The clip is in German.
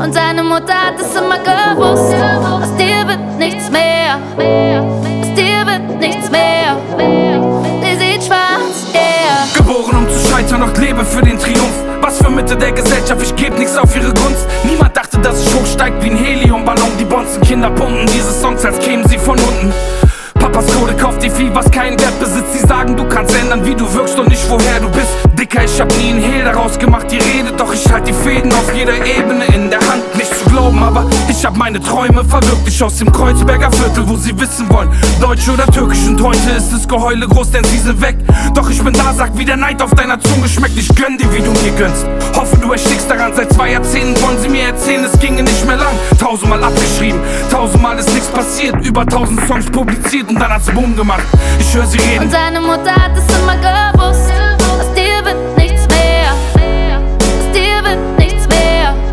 Und seine Mutter hat es immer gewusst. Aus dir wird nichts mehr, aus dir wird nichts mehr. Sie sieht schwarz, yeah. Geboren um zu scheitern, doch lebe für den Triumph. Was für Mitte der Gesellschaft, ich geb nix auf ihre Gunst. Niemand dachte, dass ich hochsteig wie ein Heliumballon. Die Bonzenkinder pumpen diese Songs, als kämen sie von unten. Papas Kohle kauft dir viel, was keinen Wert besitzt. Sie sagen, du kannst ändern, wie du wirkst und nicht woher du bist. Dicker, ich hab nie einen Hehl daraus gemacht, die redet, doch ich halt die Fäden auf jeder Ebene in der Hand. Nicht zu glauben, aber ich hab meine Träume verwirklicht aus dem Kreuzberger Viertel, wo sie wissen wollen, deutsch oder türkisch. Und heute ist das Geheule groß, denn sie sind weg. Doch ich bin da, sag, wie der Neid auf deiner Zunge schmeckt. Ich gönn dir, wie du mir gönnst. Hoffe, du erstickst daran. Seit 2 Jahrzehnten wollen sie mir erzählen, es ginge nicht mehr lang. 1000-mal abgeschrieben, 1000-mal ist nichts passiert. Über 1000 Songs publiziert und dann hat's Boom gemacht. Ich hör sie reden. Und seine Mutter hat es immer gewusst.